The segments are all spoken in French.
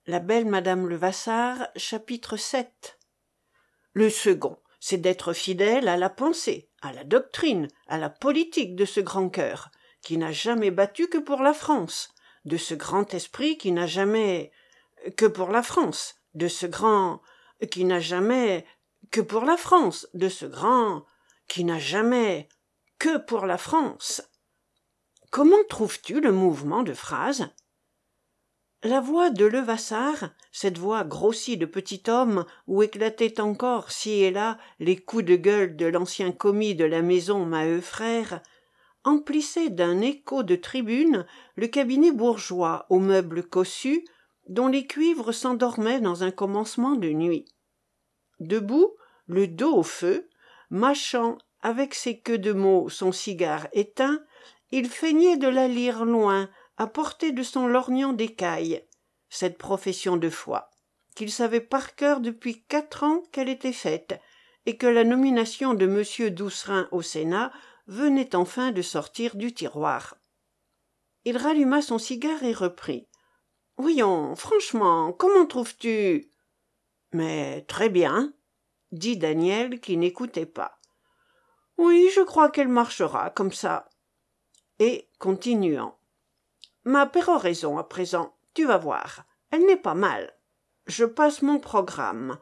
La belle Madame Levasseur, chapitre 7. Le second, c'est d'être fidèle à la pensée, à la doctrine, à la politique de ce grand cœur, qui n'a jamais battu que pour la France, de ce grand esprit qui n'a jamais que pour la France, de ce grand qui n'a jamais que pour la France, de ce grand qui n'a jamais que pour la France. Comment trouves-tu le mouvement de phrase? La voix de Levasseur, cette voix grossie de petit homme où éclataient encore ci et là les coups de gueule de l'ancien commis de la maison Maheu frères, emplissait d'un écho de tribune le cabinet bourgeois aux meubles cossus dont les cuivres s'endormaient dans un commencement de nuit. Debout, le dos au feu, mâchant avec ses queues de mots son cigare éteint, il feignait de la lire loin, à portée de son lorgnon d'écaille, cette profession de foi, qu'il savait par cœur depuis 4 ans qu'elle était faite, et que la nomination de M. Doucerin au Sénat venait enfin de sortir du tiroir. Il ralluma son cigare et reprit. « Voyons, franchement, comment trouves-tu ?»« Mais très bien, » dit Daniel qui n'écoutait pas. « Oui, je crois qu'elle marchera comme ça. » Et, continuant. Ma péroraison à présent, tu vas voir, elle n'est pas mal. Je passe mon programme.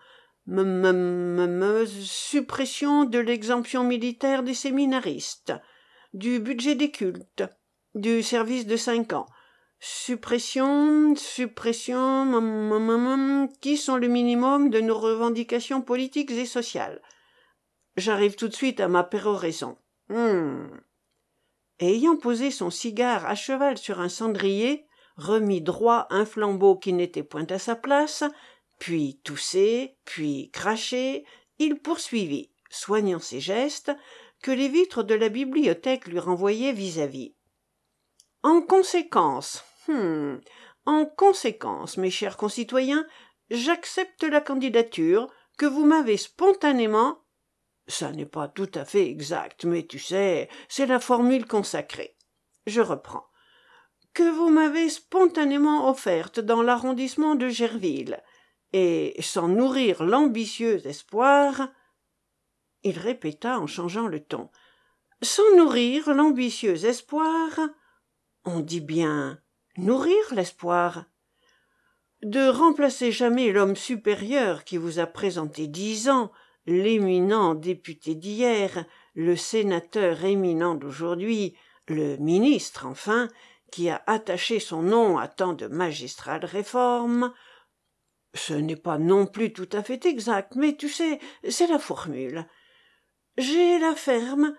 Suppression de l'exemption militaire des séminaristes, du budget des cultes, du service de 5 ans. Suppression, qui sont le minimum de nos revendications politiques et sociales. J'arrive tout de suite à ma péroraison. Et ayant posé son cigare à cheval sur un cendrier, remit droit un flambeau qui n'était point à sa place, puis toussé, puis craché, il poursuivit, soignant ses gestes, que les vitres de la bibliothèque lui renvoyaient vis-à-vis. En conséquence, mes chers concitoyens, j'accepte la candidature que vous m'avez spontanément. Ça n'est pas tout à fait exact, mais tu sais, c'est la formule consacrée. Je reprends. Que vous m'avez spontanément offerte dans l'arrondissement de Gerville, et sans nourrir l'ambitieux espoir. Il répéta en changeant le ton. Sans nourrir l'ambitieux espoir. On dit bien nourrir l'espoir. De remplacer jamais l'homme supérieur qui vous a présenté 10 ans, l'éminent député d'hier, le sénateur éminent d'aujourd'hui, le ministre, enfin, qui a attaché son nom à tant de magistrales réformes. Ce n'est pas non plus tout à fait exact, mais tu sais, c'est la formule. J'ai la ferme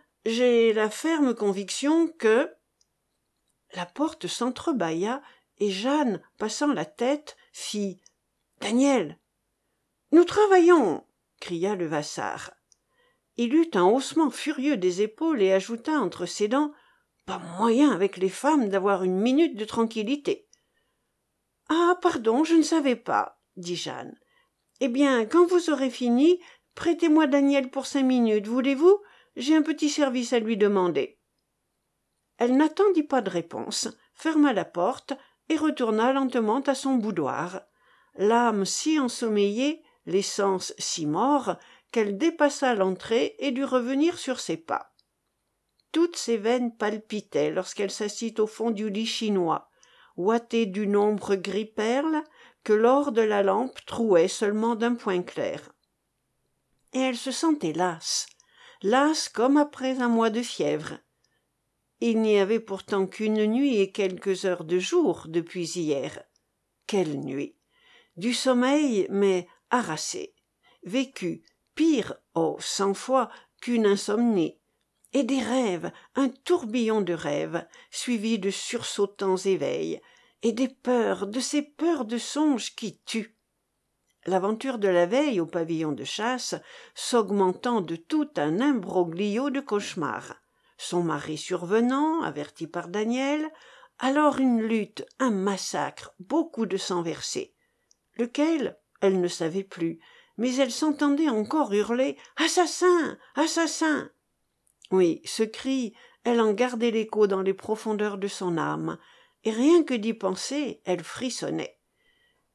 conviction que... La porte s'entrebâilla et Jeanne, passant la tête, fit « Daniel !»« Nous travaillons !» cria Levasseur. Il eut un haussement furieux des épaules et ajouta entre ses dents « Pas moyen avec les femmes d'avoir une minute de tranquillité. »« Ah, pardon, je ne savais pas, » dit Jeanne. « Eh bien, quand vous aurez fini, prêtez-moi Daniel pour 5 minutes, voulez-vous? J'ai un petit service à lui demander. » Elle n'attendit pas de réponse, ferma la porte et retourna lentement à son boudoir, l'âme si ensommeillée, les sens si morts, qu'elle dépassa l'entrée et dut revenir sur ses pas. Toutes ses veines palpitaient lorsqu'elle s'assit au fond du lit chinois, ouaté d'une ombre gris-perle que l'or de la lampe trouait seulement d'un point clair. Et elle se sentait lasse comme après un mois de fièvre. Il n'y avait pourtant qu'une nuit et quelques heures de jour depuis hier. Quelle nuit! Du sommeil, mais harassé, vécu, pire, 100 fois, qu'une insomnie, et des rêves, un tourbillon de rêves, suivis de sursautants éveils, et des peurs, de ces peurs de songe qui tuent. L'aventure de la veille au pavillon de chasse s'augmentant de tout un imbroglio de cauchemars. Son mari survenant, averti par Daniel, alors une lutte, un massacre, beaucoup de sang versé. Lequel, elle ne savait plus, mais elle s'entendait encore hurler « Assassin! Assassin !» Oui, ce cri, elle en gardait l'écho dans les profondeurs de son âme, et rien que d'y penser, elle frissonnait.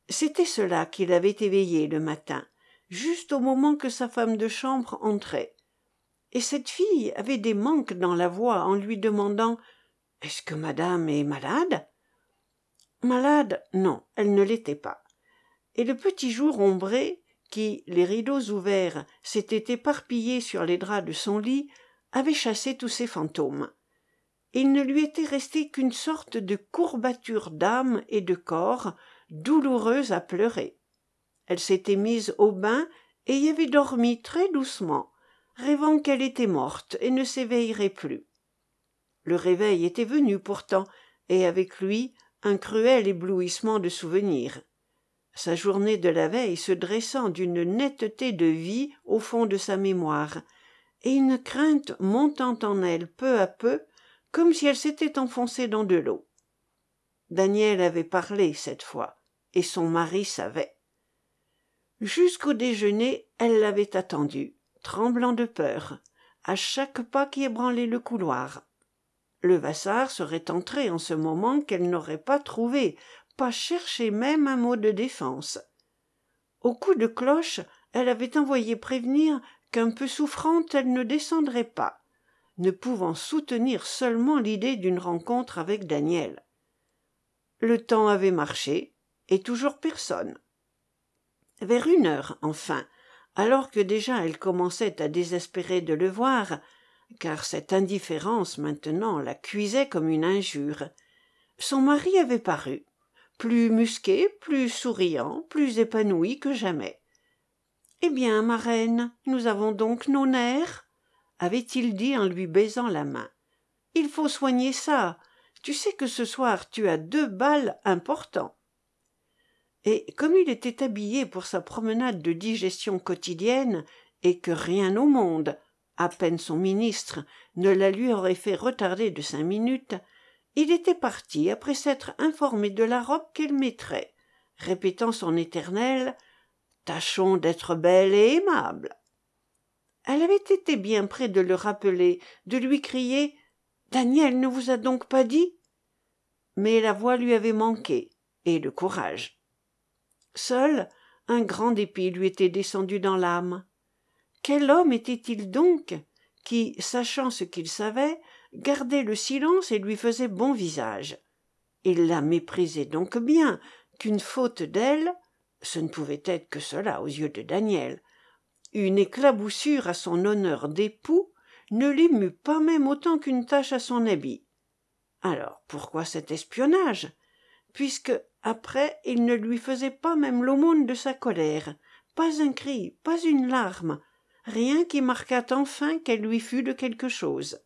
C'était cela qui l'avait éveillé le matin, juste au moment que sa femme de chambre entrait. Et cette fille avait des manques dans la voix en lui demandant « Est-ce que madame est malade ?» Malade, non, elle ne l'était pas. Et le petit jour ombré, qui, les rideaux ouverts, s'était éparpillé sur les draps de son lit, avait chassé tous ces fantômes. Il ne lui était resté qu'une sorte de courbature d'âme et de corps, douloureuse à pleurer. Elle s'était mise au bain et y avait dormi très doucement, rêvant qu'elle était morte et ne s'éveillerait plus. Le réveil était venu pourtant, et avec lui un cruel éblouissement de souvenirs. Sa journée de la veille se dressant d'une netteté de vie au fond de sa mémoire, et une crainte montant en elle peu à peu, comme si elle s'était enfoncée dans de l'eau. Daniel avait parlé cette fois, et son mari savait. Jusqu'au déjeuner, elle l'avait attendu, tremblant de peur, à chaque pas qui ébranlait le couloir. Levasseur serait entré en ce moment qu'elle n'aurait pas trouvé, pas cherché même un mot de défense. Au coup de cloche, elle avait envoyé prévenir qu'un peu souffrante elle ne descendrait pas, ne pouvant soutenir seulement l'idée d'une rencontre avec Daniel. Le temps avait marché, et toujours personne. Vers 1 heure, enfin, alors que déjà elle commençait à désespérer de le voir, car cette indifférence maintenant la cuisait comme une injure, son mari avait paru, plus musqué, plus souriant, plus épanoui que jamais. « Eh bien, ma reine, nous avons donc nos nerfs ?» avait-il dit en lui baisant la main. « Il faut soigner ça. Tu sais que ce soir tu as 2 bals importants. » Et comme il était habillé pour sa promenade de digestion quotidienne, et que rien au monde, à peine son ministre, ne la lui aurait fait retarder de 5 minutes, il était parti après s'être informé de la robe qu'elle mettrait, répétant son éternel « Tâchons d'être belle et aimable ». Elle avait été bien près de le rappeler, de lui crier « Daniel ne vous a donc pas dit ?» Mais la voix lui avait manqué, et le courage. Seul, un grand dépit lui était descendu dans l'âme. Quel homme était-il donc qui, sachant ce qu'il savait, gardait le silence et lui faisait bon visage? Il la méprisait donc bien, qu'une faute d'elle, ce ne pouvait être que cela aux yeux de Daniel, une éclaboussure à son honneur d'époux, ne l'émut pas même autant qu'une tache à son habit. Alors pourquoi cet espionnage, puisque, après, il ne lui faisait pas même l'aumône de sa colère, pas un cri, pas une larme, rien qui marquât enfin qu'elle lui fût de quelque chose.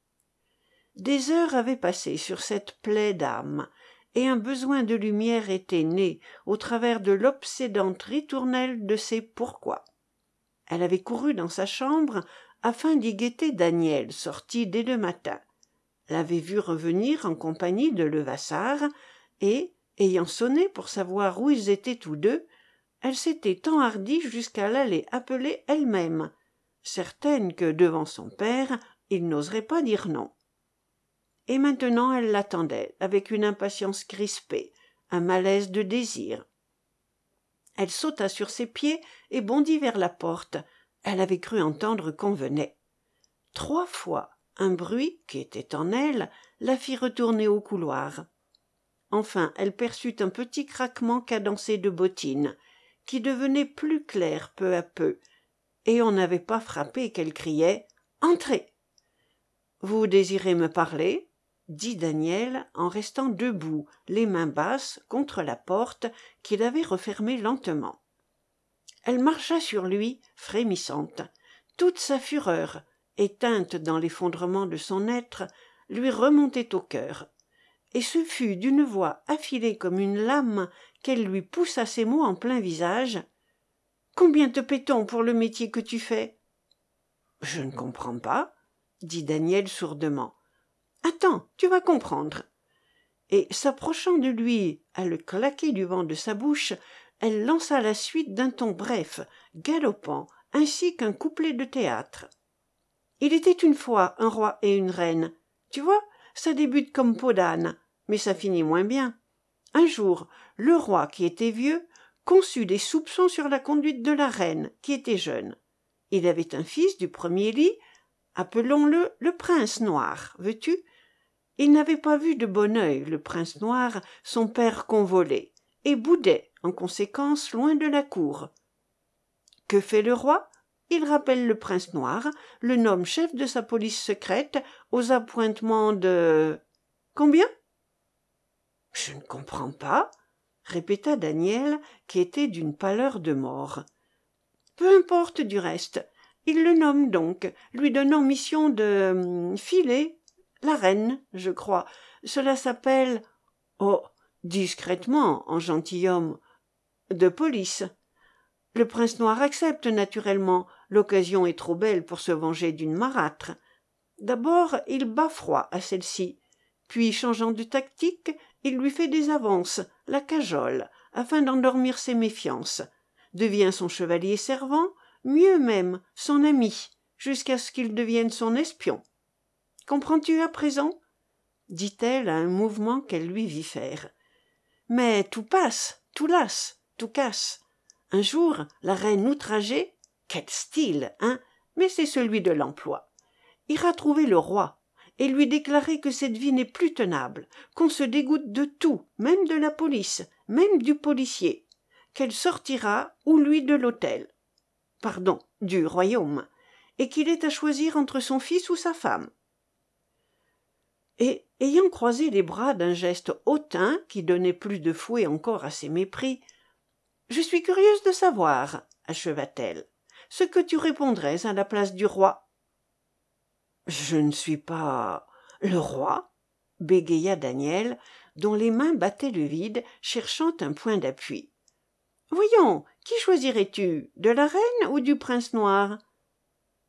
Des heures avaient passé sur cette plaie d'âme, et un besoin de lumière était né au travers de l'obsédante ritournelle de ses pourquoi. Elle avait couru dans sa chambre afin d'y guetter Daniel, sorti dès le matin, l'avait vu revenir en compagnie de Levasseur, et, ayant sonné pour savoir où ils étaient tous deux, elle s'était enhardie jusqu'à l'aller appeler elle-même, certaine que, devant son père, il n'oserait pas dire non. Et maintenant elle l'attendait, avec une impatience crispée, un malaise de désir. Elle sauta sur ses pieds et bondit vers la porte. Elle avait cru entendre qu'on venait. 3 fois, un bruit, qui était en elle, la fit retourner au couloir. Enfin, elle perçut un petit craquement cadencé de bottines, qui devenait plus clair peu à peu, et on n'avait pas frappé qu'elle criait « Entrez !»« Vous désirez me parler ?» dit Daniel en restant debout, les mains basses, contre la porte qu'il avait refermée lentement. Elle marcha sur lui, frémissante. Toute sa fureur, éteinte dans l'effondrement de son être, lui remontait au cœur. Et ce fut d'une voix affilée comme une lame qu'elle lui poussa ces mots en plein visage. « Combien te paie-t-on pour le métier que tu fais ?»« Je ne comprends pas, » dit Daniel sourdement. « Attends, tu vas comprendre. » Et s'approchant de lui, à le claquer du vent de sa bouche, elle lança la suite d'un ton bref, galopant, ainsi qu'un couplet de théâtre. Il était une fois un roi et une reine. Tu vois, ça débute comme peau d'âne, mais ça finit moins bien. Un jour, le roi, qui était vieux, conçut des soupçons sur la conduite de la reine, qui était jeune. Il avait un fils du premier lit, appelons-le le prince noir, veux-tu? Il n'avait pas vu de bon œil, le prince noir, son père convolé, et boudait, en conséquence, loin de la cour. Que fait le roi? Il rappelle le prince noir, le nomme chef de sa police secrète, aux appointements de... Combien? Je ne comprends pas, répéta Daniel, qui était d'une pâleur de mort. Peu importe du reste. Il le nomme donc, lui donnant mission de filer la reine, je crois. Cela s'appelle, oh, discrètement, en gentilhomme, de police. Le prince noir accepte naturellement, l'occasion est trop belle pour se venger d'une marâtre. D'abord, il bat froid à celle-ci, puis, changeant de tactique, il lui fait des avances, la cajole, afin d'endormir ses méfiances, devient son chevalier servant, mieux même, son ami, jusqu'à ce qu'il devienne son espion. Comprends-tu à présent? Dit-elle à un mouvement qu'elle lui vit faire. Mais tout passe, tout lasse, tout casse. Un jour, la reine outragée, quel style, hein, mais c'est celui de l'emploi, ira trouver le roi et lui déclarer que cette vie n'est plus tenable, qu'on se dégoûte de tout, même de la police, même du policier, qu'elle sortira ou lui de l'hôtel, pardon, du royaume, et qu'il est à choisir entre son fils ou sa femme. Et, ayant croisé les bras d'un geste hautain qui donnait plus de fouet encore à ses mépris, « Je suis curieuse de savoir, acheva-t-elle, ce que tu répondrais à la place du roi. »« Je ne suis pas le roi, » bégaya Daniel, dont les mains battaient le vide, cherchant un point d'appui. « Voyons, qui choisirais-tu, de la reine ou du prince noir ?»« Madame, »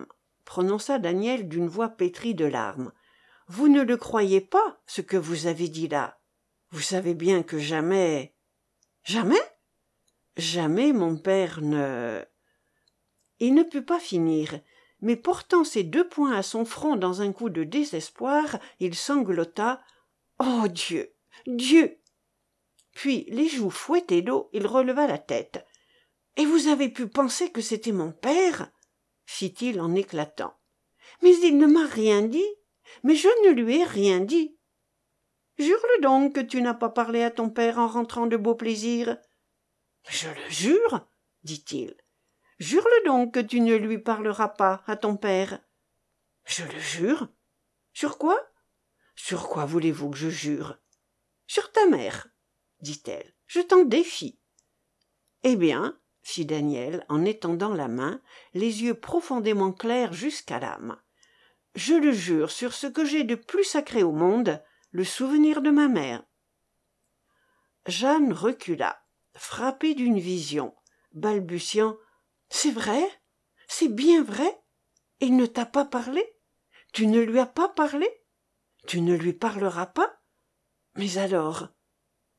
prononça Daniel d'une voix pétrie de larmes, « vous ne le croyez pas, ce que vous avez dit là. Vous savez bien que jamais... » « Jamais ? » « Jamais mon père ne... » Il ne put pas finir, mais portant ses 2 poings à son front dans un coup de désespoir, il sanglota. « Oh Dieu, Dieu !» Puis, les joues fouettées d'eau, il releva la tête. « Et vous avez pu penser que c'était mon père ?» fit-il en éclatant. « Mais il ne m'a rien dit, mais je ne lui ai rien dit. »« Jure-le donc que tu n'as pas parlé à ton père en rentrant de beau plaisir. »« Je le jure, dit-il. »« Jure-le donc que tu ne lui parleras pas à ton père. »« Je le jure. »« Sur quoi ? » ?»« Sur quoi voulez-vous que je jure ? » ?»« Sur ta mère, dit-elle. Je t'en défie. »« Eh bien, fit Daniel en étendant la main, les yeux profondément clairs jusqu'à l'âme. Je le jure sur ce que j'ai de plus sacré au monde, le souvenir de ma mère. Jeanne recula, frappée d'une vision, balbutiant. « C'est vrai ? C'est bien vrai ? Il ne t'a pas parlé ? Tu ne lui as pas parlé ? Tu ne lui parleras pas ? Mais alors... Alors... »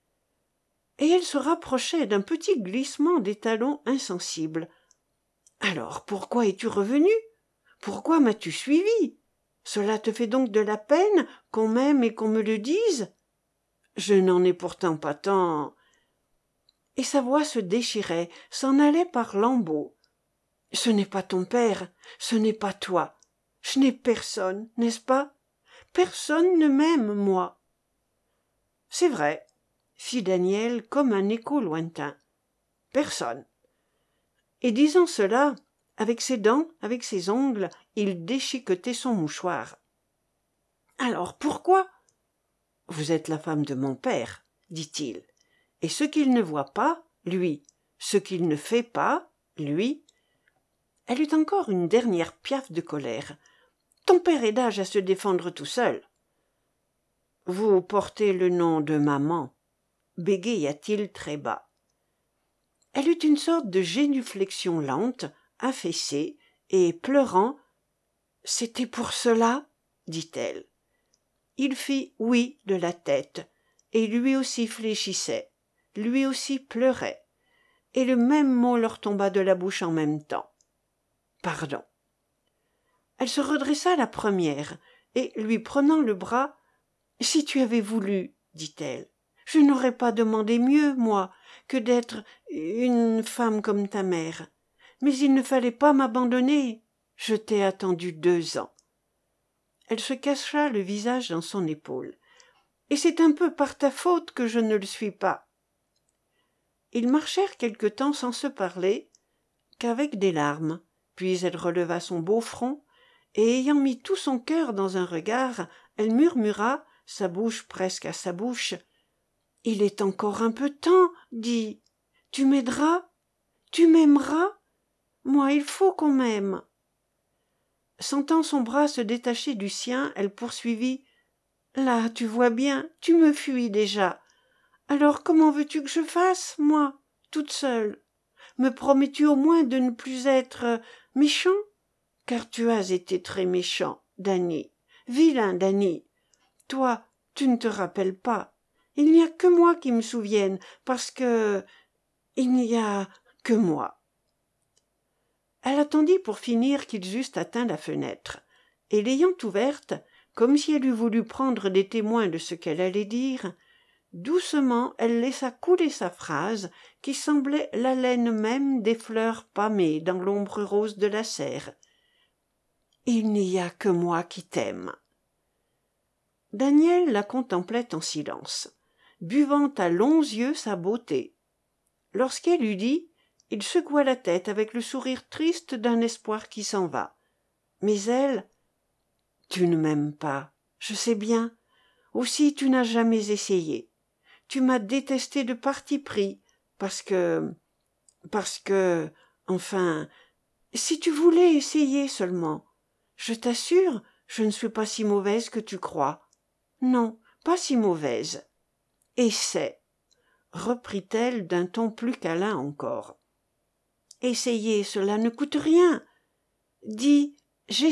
Et elle se rapprochait d'un petit glissement des talons insensibles. « Alors, pourquoi es-tu revenu ? Pourquoi m'as-tu suivi ? Cela te fait donc de la peine qu'on m'aime et qu'on me le dise ? Je n'en ai pourtant pas tant... » Et sa voix se déchirait, s'en allait par lambeaux. « Ce n'est pas ton père, ce n'est pas toi. Je n'ai personne, n'est-ce pas ? Personne ne m'aime, moi. »« C'est vrai, » fit Daniel comme un écho lointain. « Personne. » Et disant cela, avec ses dents, avec ses ongles, il déchiquetait son mouchoir. « Alors pourquoi ? » ?»« Vous êtes la femme de mon père, dit-il. Et ce qu'il ne voit pas, lui, ce qu'il ne fait pas, lui. » Elle eut encore une dernière piaffe de colère. « Ton père est d'âge à se défendre tout seul. »« Vous portez le nom de maman, » bégaya-t-il très bas. Elle eut une sorte de génuflexion lente, affaissée, et pleurant. « C'était pour cela, » dit-elle. Il fit oui de la tête, et lui aussi fléchissait, lui aussi pleurait, et le même mot leur tomba de la bouche en même temps. Pardon. Elle se redressa la première, et, lui prenant le bras, « Si tu avais voulu, dit-elle, Je n'aurais pas demandé mieux, moi, que d'être une femme comme ta mère. Mais il ne fallait pas m'abandonner. Je t'ai attendu 2 ans. » Elle se cacha le visage dans son épaule. « Et c'est un peu par ta faute que je ne le suis pas. » Ils marchèrent quelque temps sans se parler, qu'avec des larmes. Puis elle releva son beau front, et ayant mis tout son cœur dans un regard, elle murmura, sa bouche presque à sa bouche: « Il est encore un peu temps, dis. Tu m'aideras? Tu m'aimeras? Moi, il faut qu'on m'aime. » Sentant son bras se détacher du sien, elle poursuivit: « Là, tu vois bien, tu me fuis déjà. Alors comment veux-tu que je fasse, moi, toute seule? Me promets-tu au moins de ne plus être méchant? Car tu as été très méchant, Danny. Vilain Danny. Toi, tu ne te rappelles pas. Il n'y a que moi qui me souvienne, parce que il n'y a que moi. » Elle attendit pour finir qu'ils eussent atteint la fenêtre, et l'ayant ouverte, comme si elle eût voulu prendre des témoins de ce qu'elle allait dire, doucement elle laissa couler sa phrase qui semblait l'haleine même des fleurs pâmées dans l'ombre rose de la serre. « Il n'y a que moi qui t'aime. » Daniel la contemplait en silence, buvant à longs yeux sa beauté. Lorsqu'elle eut dit, il secoua la tête avec le sourire triste d'un espoir qui s'en va. Mais elle: « Tu ne m'aimes pas, je sais bien. Aussi tu n'as jamais essayé. Tu m'as détesté de parti pris, parce que, enfin, si tu voulais essayer seulement. Je t'assure, je ne suis pas si mauvaise que tu crois. Non, pas si mauvaise. Essaie, » reprit-elle d'un ton plus câlin encore. « Essayer, cela ne coûte rien. Dis: j'essaierai. »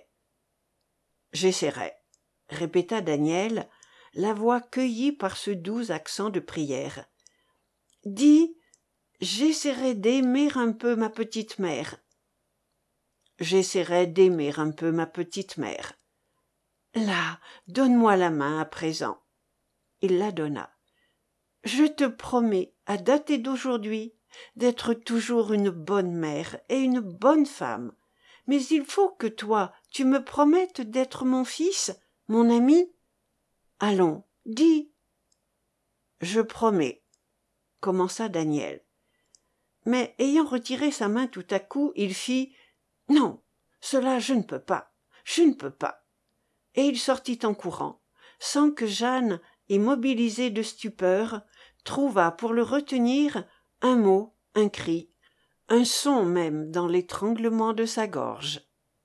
« J'essaierai, » répéta Daniel, la voix cueillie par ce doux accent de prière. « Dis: j'essaierai d'aimer un peu ma petite mère. » « J'essaierai d'aimer un peu ma petite mère. » « Là, donne-moi la main à présent. » Il la donna. « Je te promets, à dater d'aujourd'hui, d'être toujours une bonne mère et une bonne femme. Mais il faut que toi, tu me promettes d'être mon fils, mon ami. Allons, dis. »« Je promets, » commença Daniel. Mais ayant retiré sa main tout à coup, il fit: « Non, cela je ne peux pas, je ne peux pas. » Et il sortit en courant, sans que Jeanne, immobilisée de stupeur, trouvât pour le retenir un mot, un cri, un son même dans l'étranglement de sa gorge.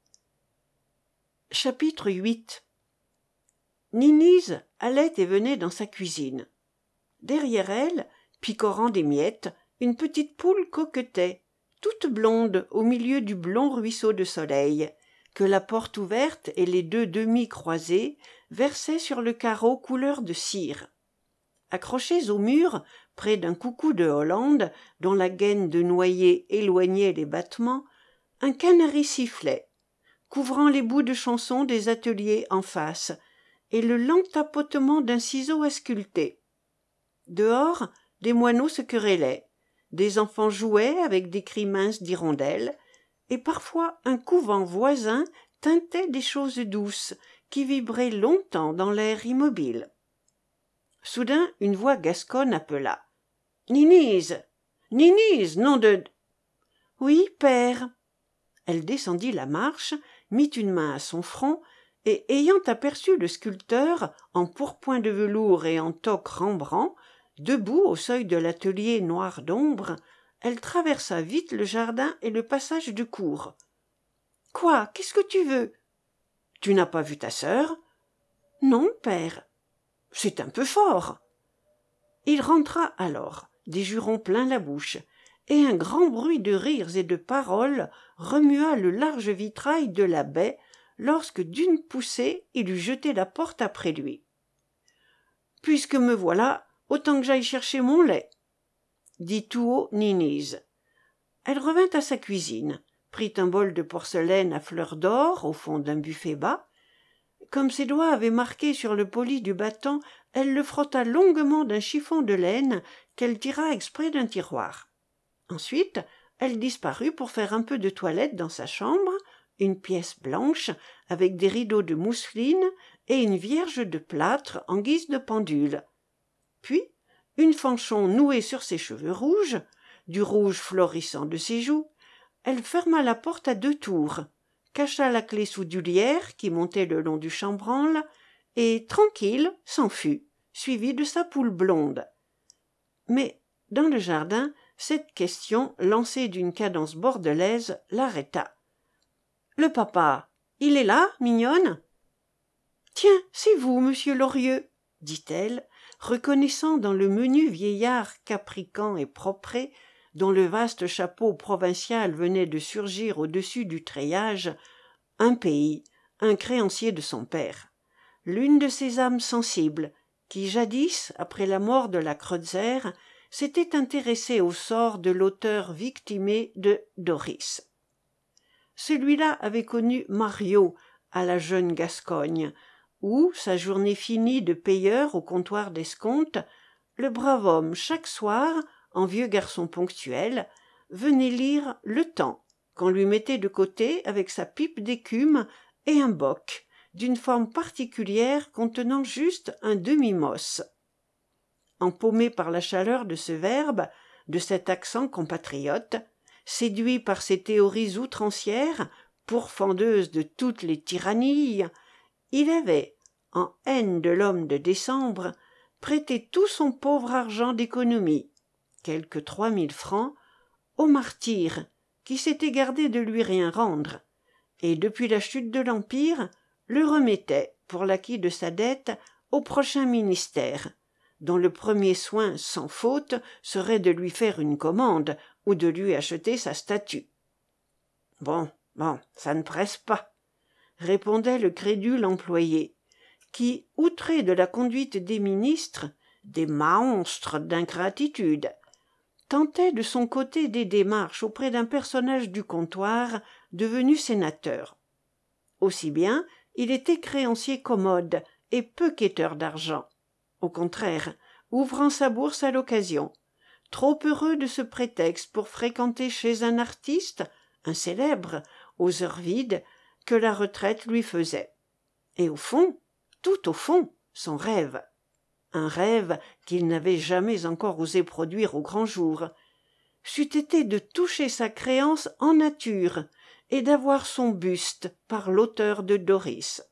Chapitre 8. Ninise allait et venait dans sa cuisine. Derrière elle, picorant des miettes, une petite poule coquetait, toute blonde au milieu du blond ruisseau de soleil, que la porte ouverte et les 2 demi croisés versaient sur le carreau couleur de cire. Accrochés au mur, près d'un coucou de Hollande, dont la gaine de noyer éloignait les battements, un canari sifflait, couvrant les bouts de chanson des ateliers en face, et le lent tapotement d'un ciseau à sculpter. Dehors, des moineaux se querellaient, des enfants jouaient avec des cris minces d'hirondelles, et parfois un couvent voisin tintait des choses douces qui vibraient longtemps dans l'air immobile. Soudain, une voix gasconne appela: « Ninise! Ninise, nom de... » »« Oui, père. » Elle descendit la marche, mit une main à son front, et ayant aperçu le sculpteur, en pourpoint de velours et en toque Rembrandt, debout au seuil de l'atelier noir d'ombre, elle traversa vite le jardin et le passage de cour. « Quoi? Qu'est-ce que tu veux? »« Tu n'as pas vu ta sœur? »« Non, père. »« C'est un peu fort. » Il rentra alors, des jurons plein la bouche, et un grand bruit de rires et de paroles remua le large vitrail de la baie lorsque d'une poussée il eut jeté la porte après lui. « Puisque me voilà, autant que j'aille chercher mon lait, » dit tout haut Ninise. Elle revint à sa cuisine, prit un bol de porcelaine à fleurs d'or au fond d'un buffet bas. Comme ses doigts avaient marqué sur le poli du bâton, elle le frotta longuement d'un chiffon de laine qu'elle tira exprès d'un tiroir. Ensuite, elle disparut pour faire un peu de toilette dans sa chambre, une pièce blanche avec des rideaux de mousseline et une vierge de plâtre en guise de pendule. Puis, une fanchon nouée sur ses cheveux rouges, du rouge florissant de ses joues, elle ferma la porte à 2 tours, cacha la clé sous du lierre qui montait le long du chambranle, et, tranquille, s'en fut, suivie de sa poule blonde. Mais, dans le jardin, cette question, lancée d'une cadence bordelaise, l'arrêta. « Le papa, il est là, mignonne ?»« Tiens, c'est vous, monsieur Lorieux, » dit-elle, reconnaissant dans le menu vieillard capricant et propret, dont le vaste chapeau provincial venait de surgir au-dessus du treillage, un pays, un créancier de son père, l'une de ces âmes sensibles qui, jadis, après la mort de la Kreutzer, s'était intéressée au sort de l'auteur victimé de Doris. Celui-là avait connu Mario à la jeune Gascogne, où, sa journée finie de payeur au comptoir d'escompte, le brave homme, chaque soir, en vieux garçon ponctuel, venait lire Le Temps, qu'on lui mettait de côté avec sa pipe d'écume et un boc, d'une forme particulière contenant juste un demi-mosse. Empaumé par la chaleur de ce verbe, de cet accent compatriote, séduit par ces théories outrancières, pourfendeuses de toutes les tyrannies, il avait, en haine de l'homme de décembre, prêté tout son pauvre argent d'économie, quelque 3000 francs, au martyr, qui s'était gardé de lui rien rendre, et depuis la chute de l'Empire, le remettait, pour l'acquit de sa dette, au prochain ministère, dont le premier soin, sans faute, serait de lui faire une commande ou de lui acheter sa statue. « Bon, ça ne presse pas, » répondait le crédule employé, qui, outré de la conduite des ministres, des monstres d'ingratitude, tentait de son côté des démarches auprès d'un personnage du comptoir devenu sénateur. Aussi bien, il était créancier commode et peu quêteur d'argent. Au contraire, ouvrant sa bourse à l'occasion, trop heureux de ce prétexte pour fréquenter chez un artiste, un célèbre, aux heures vides, que la retraite lui faisait. Et au fond, tout au fond, son rêve. Un rêve qu'il n'avait jamais encore osé produire au grand jour, c'eût été de toucher sa créance en nature et d'avoir son buste par l'auteur de Doris.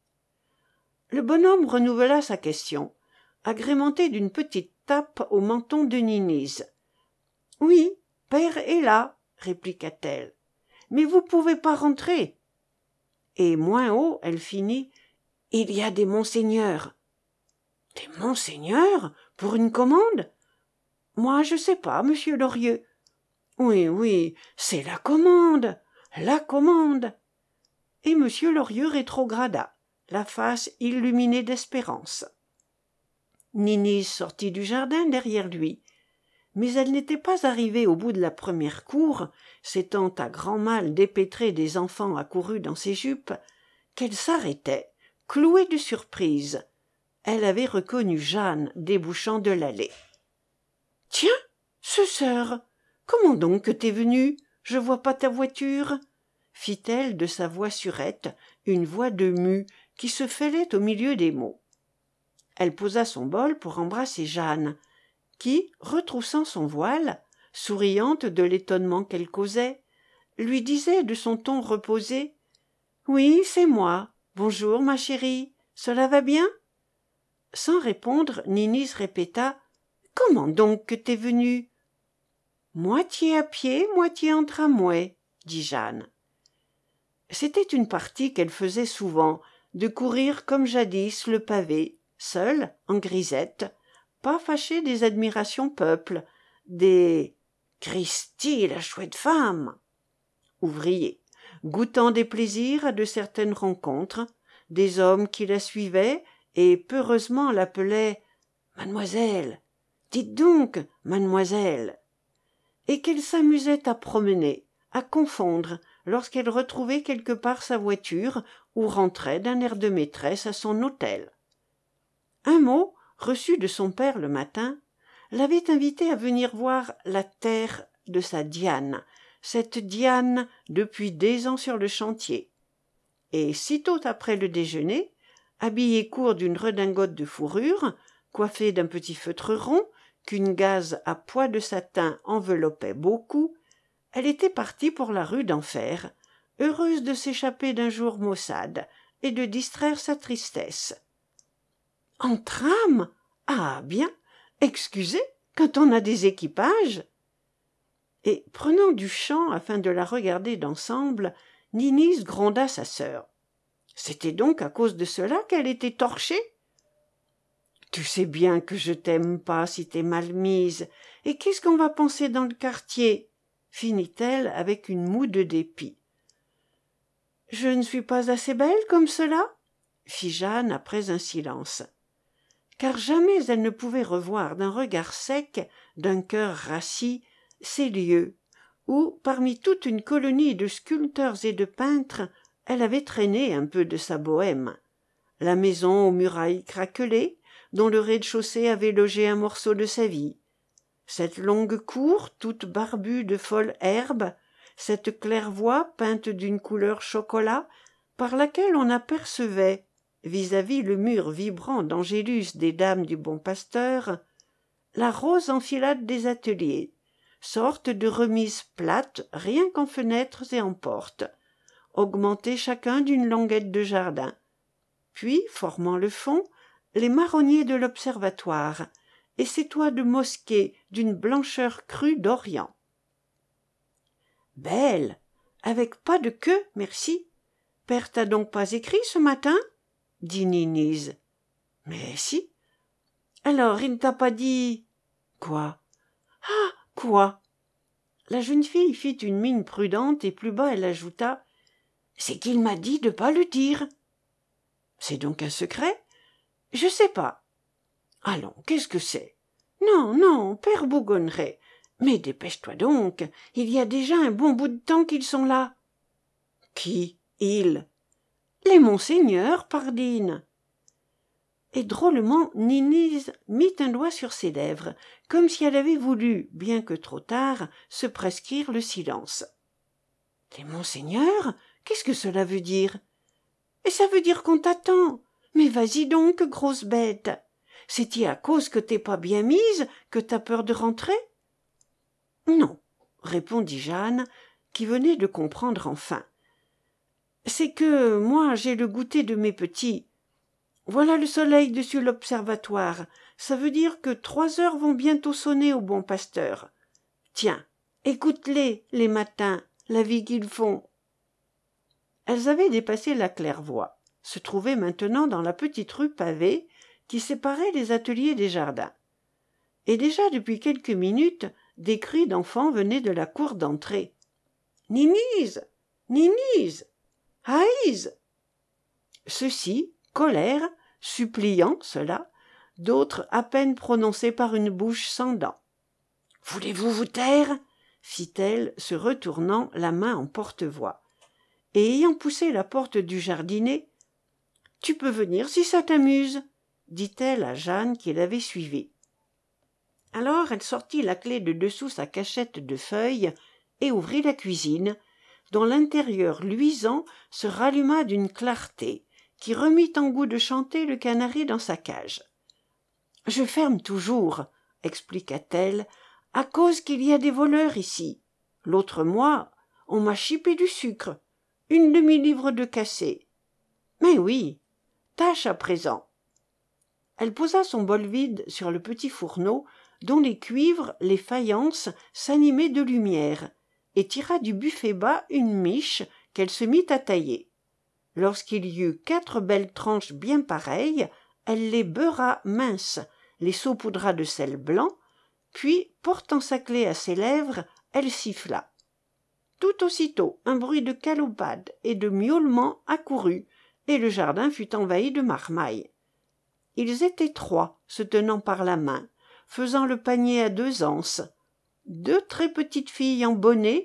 Le bonhomme renouvela sa question, agrémentée d'une petite tape au menton de Ninise. « Oui, père est là, » répliqua-t-elle, « mais vous pouvez pas rentrer. » Et moins haut, elle finit, « Il y a des monseigneurs. »« Des monseigneurs? Pour une commande? »« Moi, je sais pas, monsieur Lorieux. »« Oui, c'est la commande, la commande. » Et monsieur Lorieux rétrograda, la face illuminée d'espérance. Nini sortit du jardin derrière lui, mais elle n'était pas arrivée au bout de la première cour, s'étant à grand mal dépêtrée des enfants accourus dans ses jupes, qu'elle s'arrêtait, clouée de surprise. Elle avait reconnu Jeanne débouchant de l'allée. « Tiens, ce sœur, comment donc que t'es venue? Je vois pas ta voiture. » fit-elle de sa voix surette, une voix de mue qui se fêlait au milieu des mots. Elle posa son bol pour embrasser Jeanne, qui, retroussant son voile, souriante de l'étonnement qu'elle causait, lui disait de son ton reposé : « Oui, c'est moi. Bonjour, ma chérie. Cela va bien ?» Sans répondre, Ninis répéta : « Comment donc que t'es venue ? » ?»« Moitié à pied, moitié en tramway, » dit Jeanne. C'était une partie qu'elle faisait souvent, de courir comme jadis le pavé, seule, en grisette, pas fâchée des admirations peuple, des « Christi, la chouette femme !» ouvriers, goûtant des plaisirs de certaines rencontres, des hommes qui la suivaient et peureusement l'appelaient « Mademoiselle, dites donc, mademoiselle !» et qu'elle s'amusait à promener, à confondre, lorsqu'elle retrouvait quelque part sa voiture ou rentrait d'un air de maîtresse à son hôtel. Un mot, reçu de son père le matin, l'avait invitée à venir voir la terre de sa Diane, cette Diane depuis des ans sur le chantier. Et sitôt après le déjeuner, habillée court d'une redingote de fourrure, coiffée d'un petit feutre rond qu'une gaze à pois de satin enveloppait beaucoup, elle était partie pour la rue d'Enfer, heureuse de s'échapper d'un jour maussade et de distraire sa tristesse. En tram? Ah bien, excusez, quand on a des équipages. Et prenant du champ afin de la regarder d'ensemble, Ninise gronda sa sœur. C'était donc à cause de cela qu'elle était torchée? Tu sais bien que je t'aime pas si t'es mal mise, et qu'est-ce qu'on va penser dans le quartier? Finit-elle avec une moue de dépit. Je ne suis pas assez belle comme cela? Fit Jeanne après un silence. Car jamais elle ne pouvait revoir d'un regard sec, d'un cœur rassis, ces lieux où, parmi toute une colonie de sculpteurs et de peintres, elle avait traîné un peu de sa bohème. La maison aux murailles craquelées, dont le rez-de-chaussée avait logé un morceau de sa vie. Cette longue cour, toute barbue de folles herbes, cette claire-voie peinte d'une couleur chocolat, par laquelle on apercevait, vis-à-vis le mur vibrant d'Angélus des Dames du Bon Pasteur, la rose enfilade des ateliers, sorte de remise plate rien qu'en fenêtres et en portes, augmentés chacun d'une languette de jardin. Puis, formant le fond, les marronniers de l'observatoire et ces toits de mosquée d'une blancheur crue d'Orient. Belle, avec pas de queue, merci. Père t'a donc pas écrit ce matin? Dit Ninise. Mais si. Alors, il ne t'a pas dit... Quoi? Ah, quoi? La jeune fille fit une mine prudente et plus bas elle ajouta: C'est qu'il m'a dit de pas le dire. C'est donc un secret? Je sais pas. Allons, qu'est-ce que c'est? Non, non, père Bougonneret. Mais dépêche-toi donc, il y a déjà un bon bout de temps qu'ils sont là. Qui? Ils? Les monseigneurs, pardine. Et drôlement, Ninise mit un doigt sur ses lèvres, comme si elle avait voulu, bien que trop tard, se prescrire le silence. Les monseigneurs? Qu'est-ce que cela veut dire? Et ça veut dire qu'on t'attend. Mais vas-y donc, grosse bête. C'est-y à cause que t'es pas bien mise que t'as peur de rentrer? Non, répondit Jeanne, qui venait de comprendre enfin. C'est que moi j'ai le goûter de mes petits. Voilà le soleil dessus l'observatoire. Ça veut dire que 3 heures vont bientôt sonner au Bon Pasteur. Tiens, écoute-les, les matins, la vie qu'ils font. Elles avaient dépassé la claire-voie, se trouvaient maintenant dans la petite rue pavée qui séparait les ateliers des jardins. Et déjà depuis quelques minutes, des cris d'enfants venaient de la cour d'entrée. « Ninise! Ninise! Haïs !» Ceux-ci, colère, suppliant cela, d'autres à peine prononcés par une bouche sans dents. « Voulez-vous vous taire ?» fit-elle, se retournant, la main en porte-voix. Et ayant poussé la porte du jardinet, « Tu peux venir si ça t'amuse » dit-elle à Jeanne qui l'avait suivie. Alors elle sortit la clé de dessous sa cachette de feuilles et ouvrit la cuisine, dont l'intérieur luisant se ralluma d'une clarté qui remit en goût de chanter le canari dans sa cage. « Je ferme toujours, » expliqua-t-elle, « à cause qu'il y a des voleurs ici. L'autre mois, on m'a chipé du sucre, une demi-livre de cassé. Mais oui, tâche à présent. » Elle posa son bol vide sur le petit fourneau dont les cuivres, les faïences s'animaient de lumière, et tira du buffet bas une miche qu'elle se mit à tailler. Lorsqu'il y eut 4 belles tranches bien pareilles, elle les beurra minces, les saupoudra de sel blanc, puis, portant sa clé à ses lèvres, elle siffla. Tout aussitôt, un bruit de calopade et de miaulement accourut, et le jardin fut envahi de marmailles. Ils étaient 3, se tenant par la main, faisant le panier à 2 anses. 2 très petites filles en bonnet,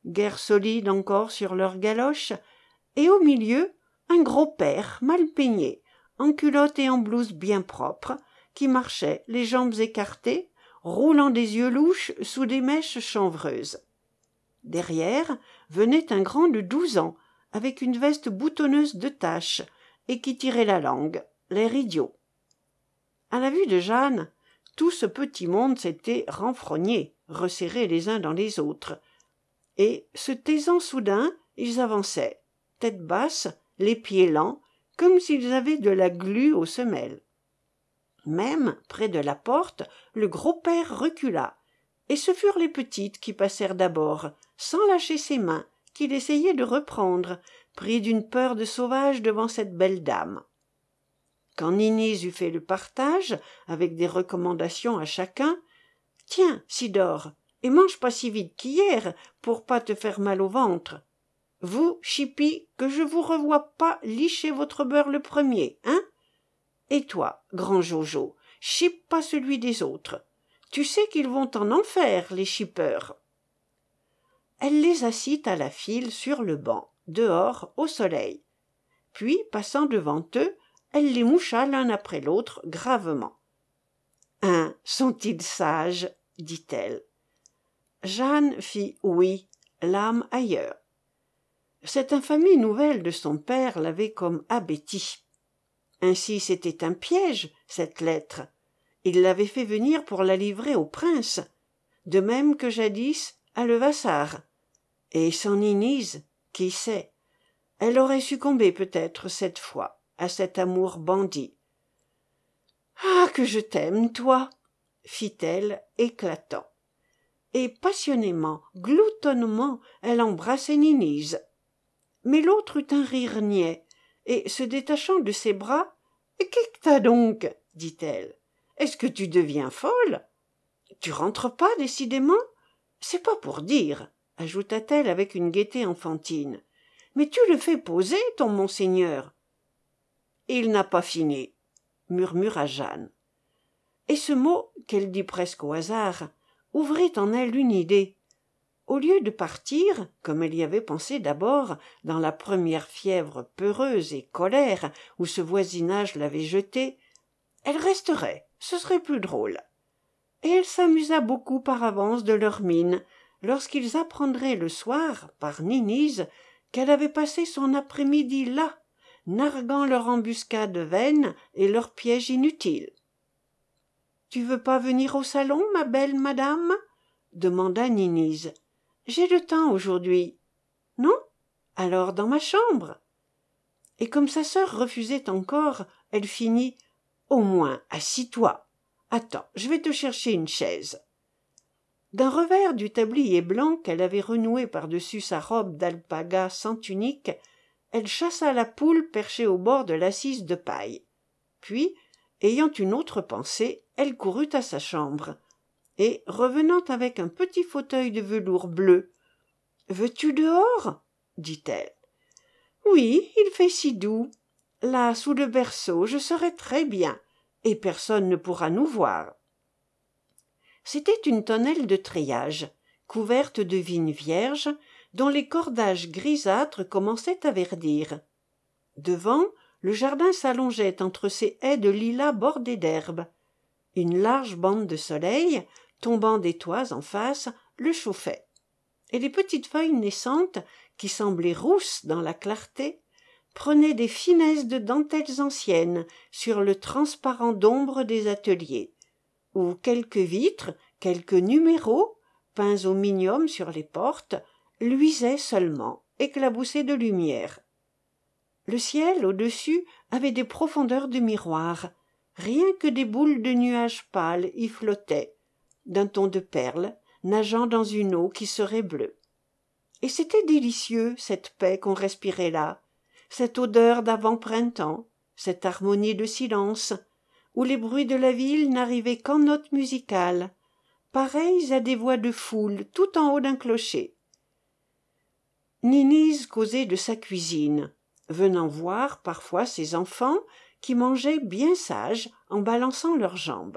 guère solides encore sur leurs galoches, et au milieu, un gros père mal peigné, en culotte et en blouse bien propre, qui marchait, les jambes écartées, roulant des yeux louches sous des mèches chanvreuses. Derrière venait un grand de 12 ans, avec une veste boutonneuse de taches, et qui tirait la langue, l'air idiot. À la vue de Jeanne, tout ce petit monde s'était renfrogné, resserré les uns dans les autres, et, se taisant soudain, ils avançaient, tête basse, les pieds lents, comme s'ils avaient de la glu aux semelles. Même, près de la porte, le gros père recula, et ce furent les petites qui passèrent d'abord, sans lâcher ses mains, qu'il essayait de reprendre, pris d'une peur de sauvage devant cette belle dame. Quand Ninise eut fait le partage, avec des recommandations à chacun, « Tiens, Sidore, et mange pas si vite qu'hier, pour pas te faire mal au ventre. Vous, Chipi, que je vous revoie pas licher votre beurre le premier, hein? Et toi, grand Jojo, chipe pas celui des autres. Tu sais qu'ils vont en enfer, les chipeurs. » Elle les assit à la file sur le banc, dehors, au soleil. Puis, passant devant eux, elle les moucha l'un après l'autre gravement. « Hein, sont-ils sages ?» dit-elle. Jeanne fit oui, l'âme ailleurs. Cette infamie nouvelle de son père l'avait comme abétie. Ainsi c'était un piège, cette lettre. Il l'avait fait venir pour la livrer au prince, de même que jadis à Levasseur. Et sans Ninise, qui sait, elle aurait succombé peut-être cette fois à cet amour bandit. « Ah, que je t'aime, toi !» fit-elle, éclatant. Et passionnément, gloutonnement, elle embrassait Ninise. Mais l'autre eut un rire niais, et, se détachant de ses bras, « Qu'est-ce que t'as donc ?» dit-elle. « Est-ce que tu deviens folle ? Tu rentres pas, décidément ? C'est pas pour dire, » ajouta-t-elle avec une gaieté enfantine. « Mais tu le fais poser, ton monseigneur. »« Il n'a pas fini, » murmura Jeanne. Et ce mot, qu'elle dit presque au hasard, ouvrit en elle une idée. Au lieu de partir, comme elle y avait pensé d'abord, dans la première fièvre peureuse et colère où ce voisinage l'avait jetée, elle resterait, ce serait plus drôle. Et elle s'amusa beaucoup par avance de leur mine, lorsqu'ils apprendraient le soir, par Ninise, qu'elle avait passé son après-midi là, narguant leur embuscade vaine et leur piège inutile. « Tu veux pas venir au salon, ma belle madame ?» demanda Ninise. « J'ai le temps aujourd'hui. »« Non ? Alors dans ma chambre. » Et comme sa sœur refusait encore, elle finit. « Au moins, assis-toi. Attends, je vais te chercher une chaise. » D'un revers du tablier blanc qu'elle avait renoué par-dessus sa robe d'alpaga sans tunique, elle chassa la poule perchée au bord de l'assise de paille. Puis, ayant une autre pensée, elle courut à sa chambre, et, revenant avec un petit fauteuil de velours bleu, « Veux-tu dehors ?» dit-elle. « Oui, il fait si doux. Là, sous le berceau, je serai très bien, et personne ne pourra nous voir. » C'était une tonnelle de treillage, couverte de vignes vierges, dont les cordages grisâtres commençaient à verdir. Devant, le jardin s'allongeait entre ces haies de lilas bordées d'herbe. Une large bande de soleil, tombant des toits en face, le chauffait. Et les petites feuilles naissantes, qui semblaient rousses dans la clarté, prenaient des finesses de dentelles anciennes sur le transparent d'ombre des ateliers, où quelques vitres, quelques numéros, peints au minium sur les portes, luisaient seulement, éclaboussés de lumière. Le ciel, au-dessus, avait des profondeurs de miroir. Rien que des boules de nuages pâles y flottaient, d'un ton de perles, nageant dans une eau qui serait bleue. Et c'était délicieux, cette paix qu'on respirait là, cette odeur d'avant-printemps, cette harmonie de silence, où les bruits de la ville n'arrivaient qu'en notes musicales, pareilles à des voix de foule tout en haut d'un clocher. Ninise causait de sa cuisine, venant voir parfois ses enfants qui mangeaient bien sages en balançant leurs jambes.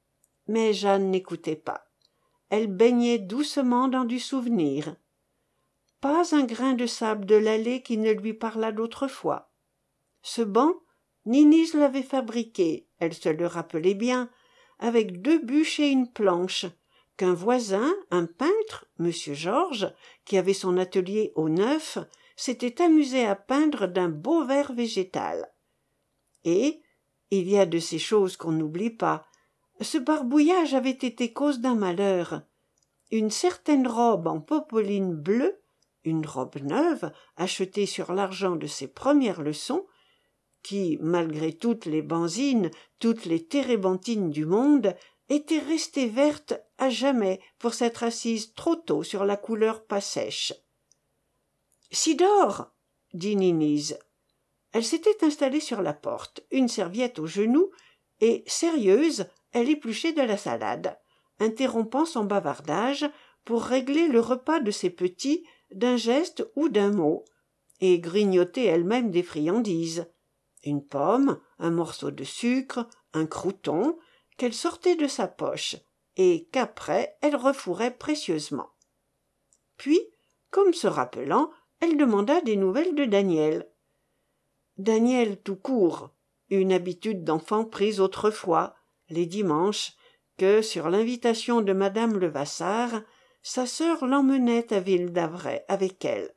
Mais Jeanne n'écoutait pas. Elle baignait doucement dans du souvenir. pas un grain de sable de l'allée qui ne lui parlât d'autrefois. Ce banc, Ninise l'avait fabriqué, elle se le rappelait bien, avec 2 bûches et une planche, qu'un voisin, un peintre, M. Georges, qui avait son atelier au Neuf, s'était amusé à peindre d'un beau vert végétal. Et, il y a de ces choses qu'on n'oublie pas, ce barbouillage avait été cause d'un malheur. Une certaine robe en popeline bleue, une robe neuve, achetée sur l'argent de ses premières leçons, qui, malgré toutes les benzines, toutes les térébenthines du monde, était restée verte à jamais pour s'être assise trop tôt sur la couleur pas sèche. « Sidore !» dit Ninise. Elle s'était installée sur la porte, une serviette au genou, et, sérieuse, elle épluchait de la salade, interrompant son bavardage pour régler le repas de ses petits d'un geste ou d'un mot, et grignoter elle-même des friandises. Une pomme, un morceau de sucre, un croûton, qu'elle sortait de sa poche, et qu'après elle refourrait précieusement. Puis, comme se rappelant, elle demanda des nouvelles de Daniel. Daniel tout court, une habitude d'enfant prise autrefois, les dimanches, que, sur l'invitation de madame Levasseur, sa sœur l'emmenait à Ville-d'Avray avec elle.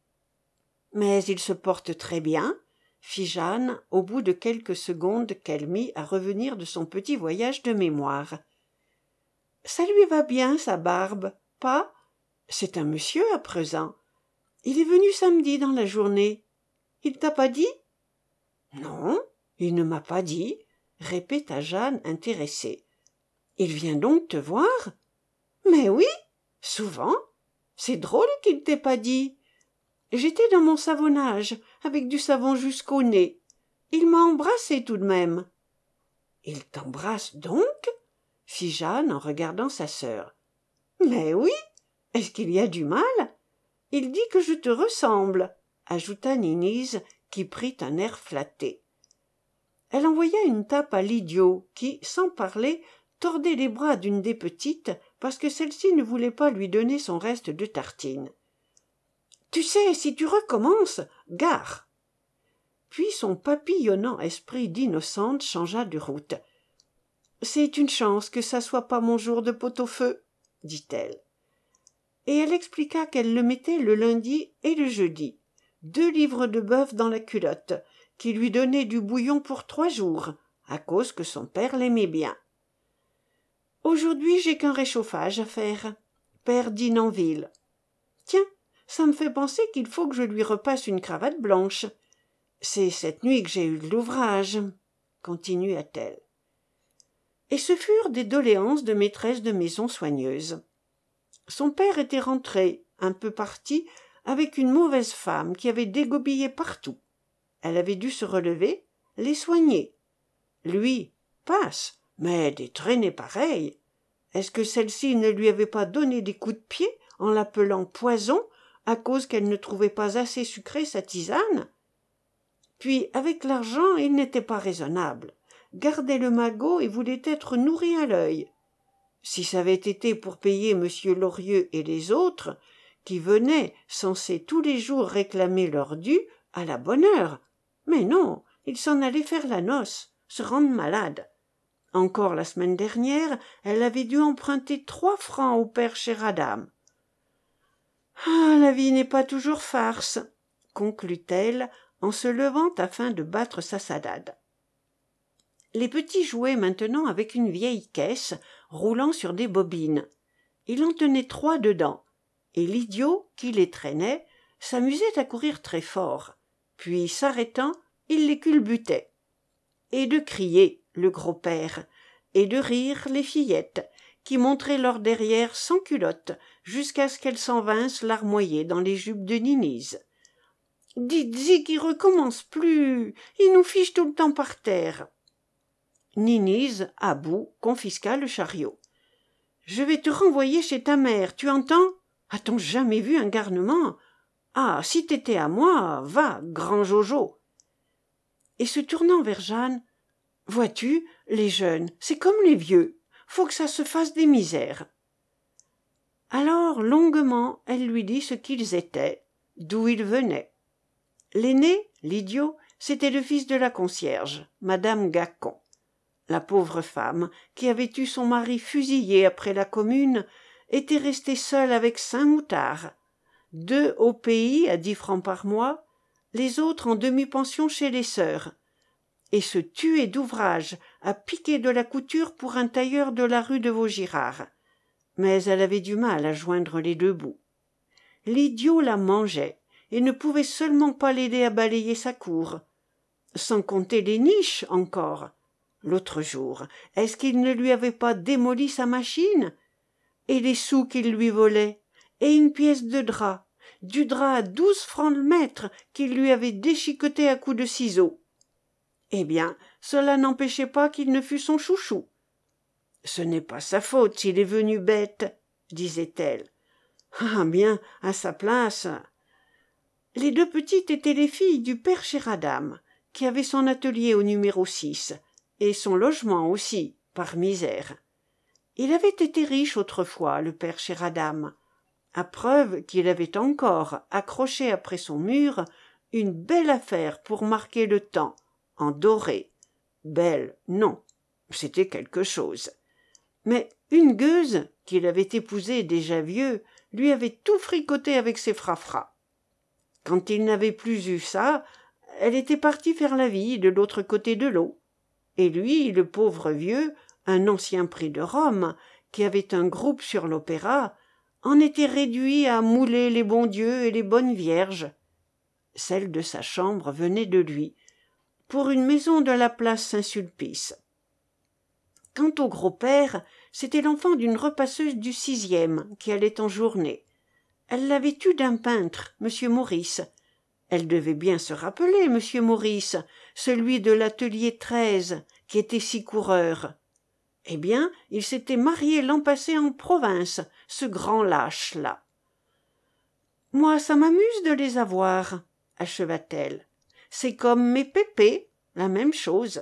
« Mais il se porte très bien ?» fit Jeanne, au bout de quelques secondes qu'elle mit à revenir de son petit voyage de mémoire. « Ça lui va bien, sa barbe, pas ? C'est un monsieur à présent. Il est venu samedi dans la journée. Il t'a pas dit ? » ?»« Non, il ne m'a pas dit, » répéta Jeanne intéressée. « Il vient donc te voir ? » ?»« Mais oui, souvent. C'est drôle qu'il t'ait pas dit. J'étais dans mon savonnage, avec du savon jusqu'au nez. Il m'a embrassé tout de même. »« Il t'embrasse donc ?» fit Jeanne en regardant sa sœur. « Mais oui, est-ce qu'il y a du mal ? Il dit que je te ressemble, » ajouta Ninise, qui prit un air flatté. Elle envoya une tape à l'idiot, qui, sans parler, tordait les bras d'une des petites, parce que celle-ci ne voulait pas lui donner son reste de tartine. « Tu sais, si tu recommences, gare !» Puis son papillonnant esprit d'innocente changea de route. « C'est une chance que ça soit pas mon jour de pot-au-feu, » dit-elle. Et elle expliqua qu'elle le mettait le lundi et le jeudi, 2 livres de bœuf dans la culotte, qui lui donnait du bouillon pour 3 jours, à cause que son père l'aimait bien. « Aujourd'hui, j'ai qu'un réchauffage à faire. Père dîne en ville. Tiens, ça me fait penser qu'il faut que je lui repasse une cravate blanche. C'est cette nuit que j'ai eu de l'ouvrage, » continua-t-elle. Et ce furent des doléances de maîtresse de maison soigneuse. Son père était rentré, un peu parti, avec une mauvaise femme qui avait dégobillé partout. Elle avait dû se relever, les soigner. Lui, passe, mais des traînées pareilles. Est-ce que celle-ci ne lui avait pas donné des coups de pied en l'appelant poison à cause qu'elle ne trouvait pas assez sucrée sa tisane ? Puis, avec l'argent, il n'était pas raisonnable, gardait le magot et voulait être nourri à l'œil. Si ça avait été pour payer M. Lorieux et les autres, qui venaient, censés tous les jours réclamer leur dû, à la bonne heure. Mais non, ils s'en allaient faire la noce, se rendre malade. Encore la semaine dernière, elle avait dû emprunter 3 francs au père Chéradame. « Ah, la vie n'est pas toujours farce, » conclut-elle, en se levant afin de battre sa salade. Les petits jouaient maintenant avec une vieille caisse roulant sur des bobines. Il en tenait 3 dedans, et l'idiot, qui les traînait, s'amusait à courir très fort, puis s'arrêtant, il les culbutait. Et de crier, le gros père, et de rire, les fillettes, qui montraient leur derrière sans culotte, jusqu'à ce qu'elles s'en vinssent larmoyer dans les jupes de Ninise. « Dites-y qu'il recommence plus, il nous fiche tout le temps par terre. » Ninise, à bout, confisqua le chariot. « Je vais te renvoyer chez ta mère, tu entends ? A-t-on jamais vu un garnement ? Ah, si t'étais à moi, va, grand Jojo !» Et se tournant vers Jeanne, « Vois-tu, les jeunes, c'est comme les vieux, faut que ça se fasse des misères. » Alors Alors longuement elle lui dit ce qu'ils étaient, d'où ils venaient. L'aîné, l'idiot, c'était le fils de la concierge, madame Gacon. La pauvre femme, qui avait eu son mari fusillé après la Commune, était restée seule avec 5 moutards, 2 au pays à 10 francs par mois, les autres en demi-pension chez les sœurs, et se tuait d'ouvrage à piquer de la couture pour un tailleur de la rue de Vaugirard. Mais elle avait du mal à joindre les 2 bouts. L'idiot la mangeait et ne pouvait seulement pas l'aider à balayer sa cour. Sans compter les niches encore. L'autre jour, est-ce qu'il ne lui avait pas démoli sa machine? Et les sous qu'il lui volait? Et une pièce de drap, du drap à 12 francs le mètre qu'il lui avait déchiqueté à coups de ciseaux. Eh bien, cela n'empêchait pas qu'il ne fût son chouchou. Ce n'est pas sa faute s'il est venu bête, disait-elle. Ah bien, à sa place. Les 2 petites étaient les filles du père Chéradame, qui avait son atelier au numéro 6, et son logement aussi, par misère. Il avait été riche autrefois, le père Chéradame, à preuve qu'il avait encore, accroché après son mur, une belle affaire pour marquer le temps, en doré. Belle, non, c'était quelque chose. Mais une gueuse, qu'il avait épousée déjà vieux, lui avait tout fricoté avec ses frafras. Quand il n'avait plus eu ça, elle était partie faire la vie de l'autre côté de l'eau. Et lui, le pauvre vieux, un ancien prix de Rome, qui avait un groupe sur l'opéra, en était réduit à mouler les bons dieux et les bonnes vierges. Celle de sa chambre venait de lui, pour une maison de la place Saint-Sulpice. Quant au gros-père, c'était l'enfant d'une repasseuse du 6e qui allait en journée. Elle l'avait eu d'un peintre, M. Maurice. Elle devait bien se rappeler M. Maurice, celui de l'atelier 13, qui était si coureur. Eh bien, il s'était marié l'an passé en province, ce grand lâche-là. Moi, ça m'amuse de les avoir, acheva-t-elle. C'est comme mes pépés, la même chose.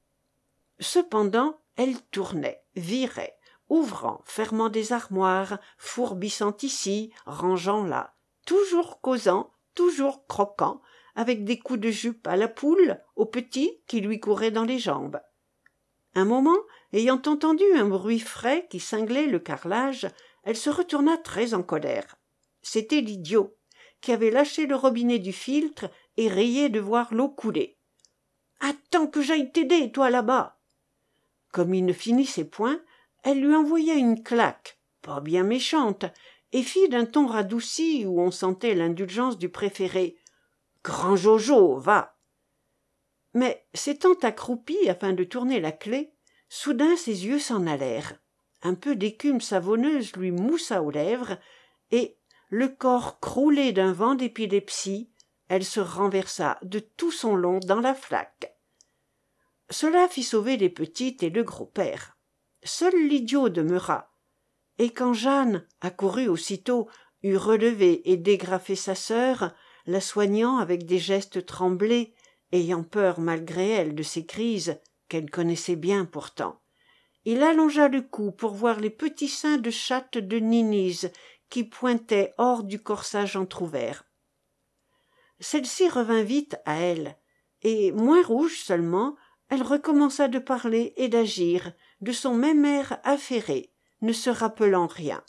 Cependant, elle tournait, virait, ouvrant, fermant des armoires, fourbissant ici, rangeant là, toujours causant, toujours croquant, avec des coups de jupe à la poule, au petit qui lui courait dans les jambes. Un moment, ayant entendu un bruit frais qui cinglait le carrelage, elle se retourna très en colère. C'était l'idiot, qui avait lâché le robinet du filtre et rayait de voir l'eau couler. « Attends que j'aille t'aider, toi là-bas !» Comme il ne finissait point, elle lui envoya une claque, pas bien méchante, et fit d'un ton radouci où on sentait l'indulgence du préféré. « Grand Jojo, va !» Mais s'étant accroupi afin de tourner la clé, soudain ses yeux s'en allèrent. Un peu d'écume savonneuse lui moussa aux lèvres, et, le corps croulé d'un vent d'épilepsie, elle se renversa de tout son long dans la flaque. Cela fit sauver les petites et le gros-père. Seul l'idiot demeura. Et quand Jeanne, accourue aussitôt, eut relevé et dégrafé sa sœur, la soignant avec des gestes tremblés, ayant peur malgré elle de ses crises, qu'elle connaissait bien pourtant, il allongea le cou pour voir les petits seins de chatte de Ninise qui pointaient hors du corsage entr'ouvert. Celle-ci revint vite à elle, et, moins rouge seulement, elle recommença de parler et d'agir, de son même air affairé, ne se rappelant rien.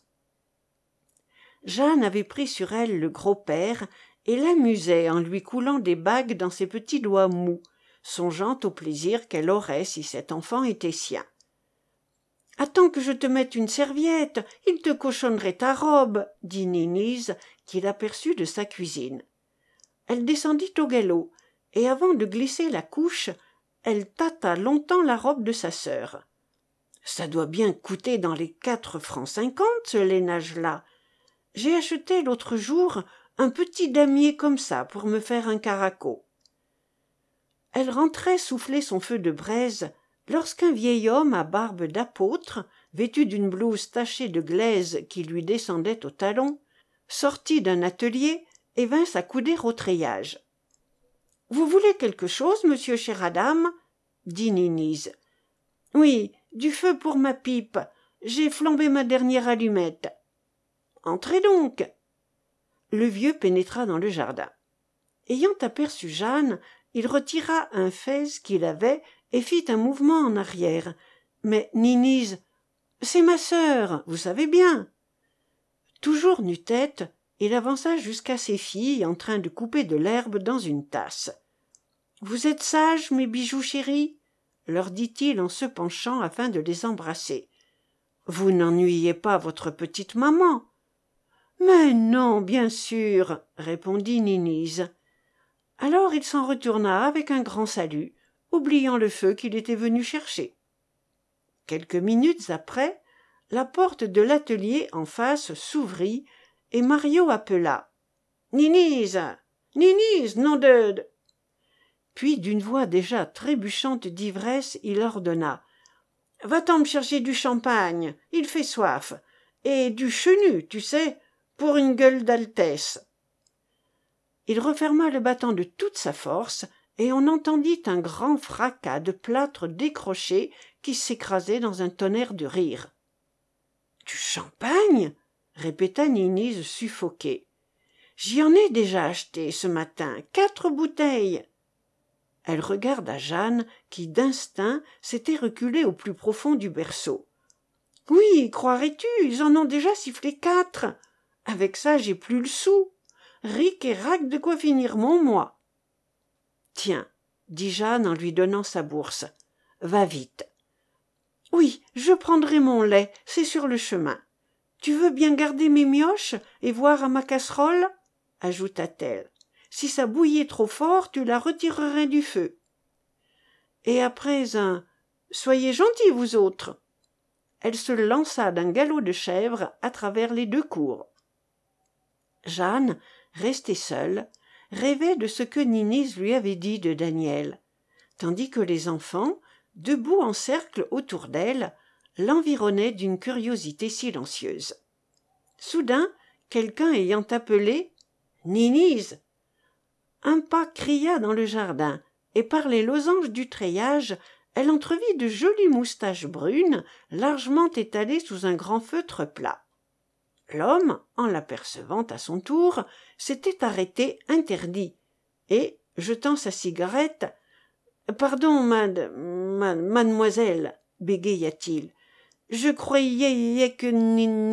Jeanne avait pris sur elle le gros-père et l'amusait en lui coulant des bagues dans ses petits doigts mous, songeant au plaisir qu'elle aurait si cet enfant était sien. « Attends que je te mette une serviette, il te cochonnerait ta robe, » dit Ninise, qui l'aperçut de sa cuisine. Elle descendit au galop, et avant de glisser la couche, elle tâta longtemps la robe de sa sœur. « Ça doit bien coûter dans les 4 francs 50, ce lainage-là. J'ai acheté l'autre jour un petit damier comme ça pour me faire un caraco. » Elle rentrait souffler son feu de braise lorsqu'un vieil homme à barbe d'apôtre, vêtu d'une blouse tachée de glaise qui lui descendait aux talons, sortit d'un atelier et vint s'accouder au treillage. « Vous voulez quelque chose, monsieur Chéradame ?» dit Ninise. « Oui, du feu pour ma pipe. J'ai flambé ma dernière allumette. » Entrez donc. Le vieux pénétra dans le jardin. Ayant aperçu Jeanne, il retira un fez qu'il avait et fit un mouvement en arrière. Mais Ninise, c'est ma sœur, vous savez bien. Toujours nu-tête, il avança jusqu'à ses filles en train de couper de l'herbe dans une tasse. Vous êtes sages, mes bijoux chéris, leur dit-il en se penchant afin de les embrasser. Vous n'ennuyez pas votre petite maman. Mais non, bien sûr, répondit Ninise. Alors il s'en retourna avec un grand salut, oubliant le feu qu'il était venu chercher. Quelques minutes après, la porte de l'atelier en face s'ouvrit et Mario appela. « Ninise! Ninise, nom de... » Puis d'une voix déjà trébuchante d'ivresse, il ordonna. « Va-t'en me chercher du champagne, il fait soif, et du chenu, tu sais, pour une gueule d'altesse. » Il referma le battant de toute sa force, et on entendit un grand fracas de plâtre décroché qui s'écrasait dans un tonnerre de rire. « Du champagne ?» répéta Ninise suffoquée. « J'y en ai déjà acheté ce matin, 4 bouteilles. » Elle regarda Jeanne, qui d'instinct s'était reculée au plus profond du berceau. « Oui, croirais-tu, ils en ont déjà sifflé 4. Avec ça, j'ai plus le sou. Ric et rac de quoi finir mon mois. »« Tiens, » dit Jeanne en lui donnant sa bourse. « Va vite. »« Oui, je prendrai mon lait, c'est sur le chemin. Tu veux bien garder mes mioches et voir à ma casserole ?» ajouta-t-elle. « Si ça bouillait trop fort, tu la retirerais du feu. » Et après un « Soyez gentils, vous autres !» elle se lança d'un galop de chèvre à travers les 2 cours. Jeanne, restée seule, rêvait de ce que Ninise lui avait dit de Daniel, tandis que les enfants, debout en cercle autour d'elle, l'environnaient d'une curiosité silencieuse. Soudain, quelqu'un ayant appelé « Ninise !» un pas cria dans le jardin, et par les losanges du treillage, elle entrevit de jolies moustaches brunes, largement étalées sous un grand feutre plat. L'homme, en l'apercevant à son tour, s'était arrêté interdit, et, jetant sa cigarette, « Pardon, mademoiselle, bégaya-t-il, je croyais que Ninise... »«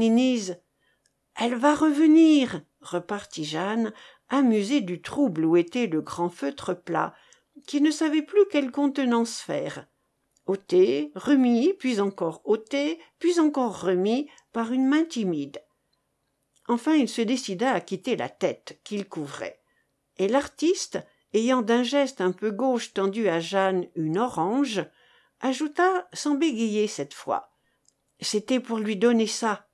Elle va revenir, » repartit Jeanne, amusée du trouble où était le grand feutre plat, qui ne savait plus quelle contenance faire. Ôté, remis, puis encore ôté, puis encore remis par une main timide. Enfin il se décida à quitter la tête qu'il couvrait, et l'artiste, ayant d'un geste un peu gauche tendu à Jeanne une orange, ajouta sans bégayer cette fois. C'était pour lui donner ça.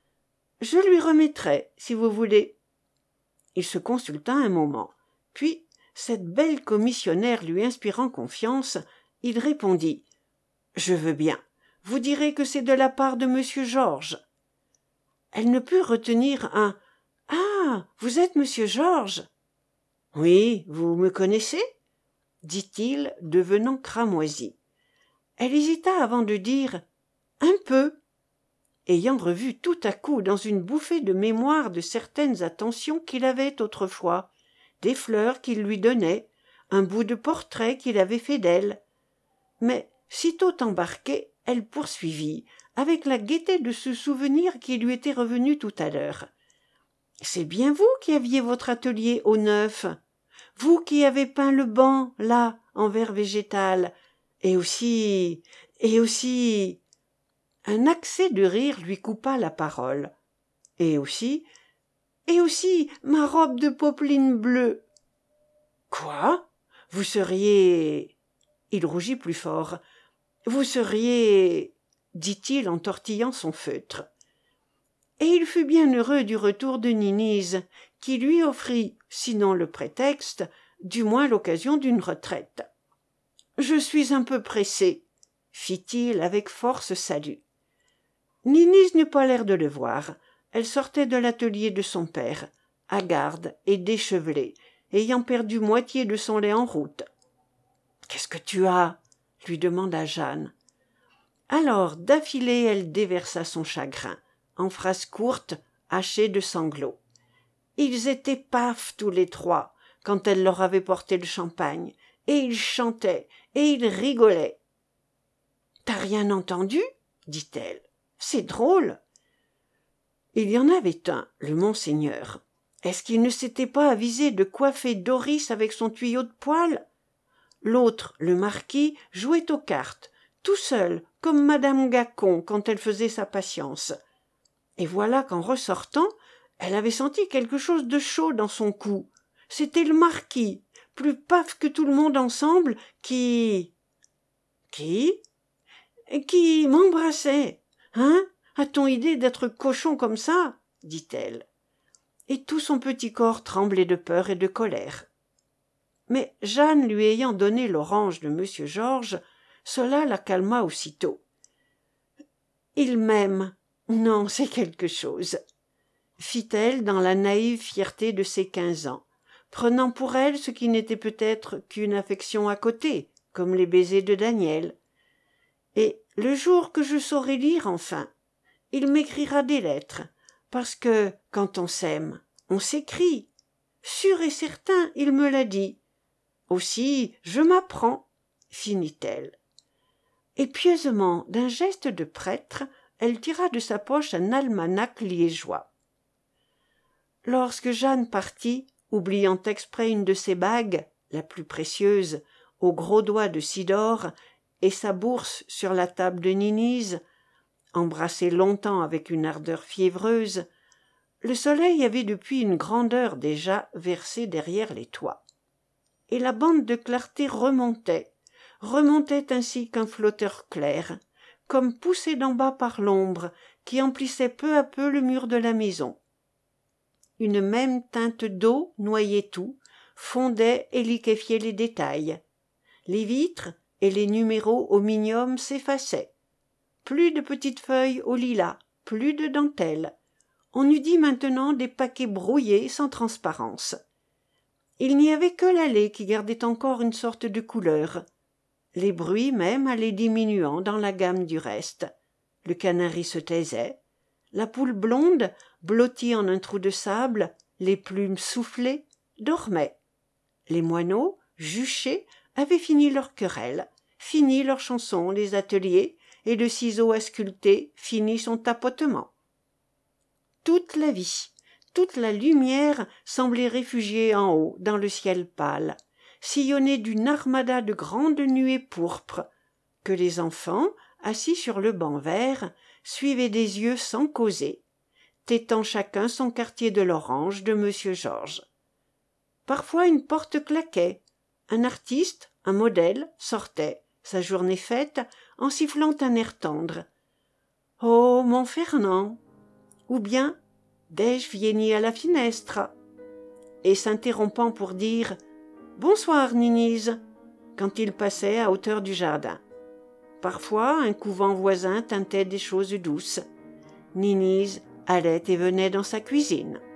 Je lui remettrai, si vous voulez. Il se consulta un moment, puis, cette belle commissionnaire lui inspirant confiance, il répondit. Je veux bien. Vous direz que c'est de la part de monsieur Georges. Elle ne put retenir un « Ah, vous êtes monsieur Georges ?» « Oui, vous me connaissez ?» dit-il, devenant cramoisi. Elle hésita avant de dire « Un peu », ayant revu tout à coup dans une bouffée de mémoire de certaines attentions qu'il avait autrefois, des fleurs qu'il lui donnait, un bout de portrait qu'il avait fait d'elle. Mais, sitôt embarquée, elle poursuivit, avec la gaieté de ce souvenir qui lui était revenu tout à l'heure. « C'est bien vous qui aviez votre atelier au neuf, vous qui avez peint le banc, là, en verre végétal, et aussi... Un accès de rire lui coupa la parole. « Et aussi ma robe de popeline bleue. »« Quoi ? Vous seriez... » Il rougit plus fort. « Vous seriez... » dit-il en tortillant son feutre. Et il fut bien heureux du retour de Ninise, qui lui offrit, sinon le prétexte, du moins l'occasion d'une retraite. « Je suis un peu pressé, » fit-il avec force salut. Ninise n'eut pas l'air de le voir. Elle sortait de l'atelier de son père, hagarde et déchevelée, ayant perdu moitié de son lait en route. « Qu'est-ce que tu as ?» lui demanda Jeanne. Alors, d'affilée, elle déversa son chagrin, en phrases courtes, hachés de sanglots. Ils étaient paf tous les trois quand elle leur avait porté le champagne, et ils chantaient, et ils rigolaient. « T'as rien entendu ?» dit-elle. « C'est drôle. » Il y en avait un, le monseigneur. Est-ce qu'il ne s'était pas avisé de coiffer Doris avec son tuyau de poêle? L'autre, le marquis, jouait aux cartes, tout seul, comme madame Gacon quand elle faisait sa patience. Et voilà qu'en ressortant, elle avait senti quelque chose de chaud dans son cou. C'était le marquis, plus paf que tout le monde ensemble, qui m'embrassait. Hein? A-t-on idée d'être cochon comme ça? Dit-elle. Et tout son petit corps tremblait de peur et de colère. Mais Jeanne lui ayant donné l'orange de monsieur Georges, cela la calma aussitôt. Il m'aime. Non, c'est quelque chose, fit-elle dans la naïve fierté de ses 15 ans, prenant pour elle ce qui n'était peut-être qu'une affection à côté, comme les baisers de Daniel. Et le jour que je saurai lire enfin, il m'écrira des lettres, parce que, quand on s'aime, on s'écrit. Sûr et certain, il me l'a dit. Aussi, je m'apprends, finit-elle. Et pieusement, d'un geste de prêtre, elle tira de sa poche un almanach liégeois. Lorsque Jeanne partit, oubliant exprès une de ses bagues, la plus précieuse, au gros doigt de Sidore, et sa bourse sur la table de Ninise, embrassée longtemps avec une ardeur fiévreuse, le soleil avait depuis une grande heure déjà versé derrière les toits. Et la bande de clarté remontait ainsi qu'un flotteur clair, comme poussé d'en bas par l'ombre qui emplissait peu à peu le mur de la maison. Une même teinte d'eau noyait tout, fondait et liquéfiait les détails. Les vitres et les numéros au minium s'effaçaient. Plus de petites feuilles au lilas, plus de dentelles. On eût dit maintenant des paquets brouillés sans transparence. Il n'y avait que l'allée qui gardait encore une sorte de couleur. Les bruits même allaient diminuant dans la gamme du reste. Le canari se taisait. La poule blonde, blottie en un trou de sable, les plumes soufflées, dormait. Les moineaux, juchés, avaient fini leur querelle, fini leur chanson, les ateliers, et le ciseau à sculpter fini son tapotement. Toute la vie, toute la lumière semblait réfugiée en haut, dans le ciel pâle, sillonnée d'une armada de grandes nuées pourpres, que les enfants, assis sur le banc vert, suivaient des yeux sans causer, tétant chacun son quartier de l'orange de monsieur Georges. Parfois une porte claquait, un artiste, un modèle, sortait, sa journée faite, en sifflant un air tendre. « Oh, mon Fernand !» ou bien « Dès-je vienni à la finestre ?» et s'interrompant pour dire « Bonsoir, Ninise !» quand il passait à hauteur du jardin. Parfois, un couvent voisin tintait des choses douces. Ninise allait et venait dans sa cuisine.